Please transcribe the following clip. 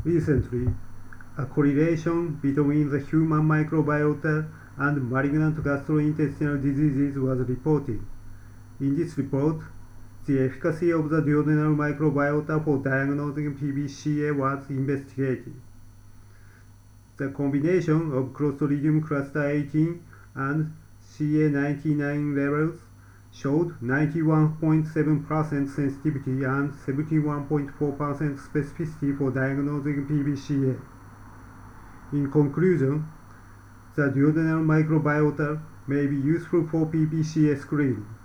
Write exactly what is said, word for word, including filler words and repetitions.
Recently, a correlation between the human microbiota and malignant gastrointestinal diseases was reported. In this report, the efficacy of the duodenal microbiota for diagnosing P B C A was investigated. The combination of Clostridium cluster eighteen and C A ninety-nine levels showed ninety-one point seven percent sensitivity and seventy-one point four percent specificity for diagnosing P B C A. In conclusion, the duodenal microbiota may be useful for P B C A screening.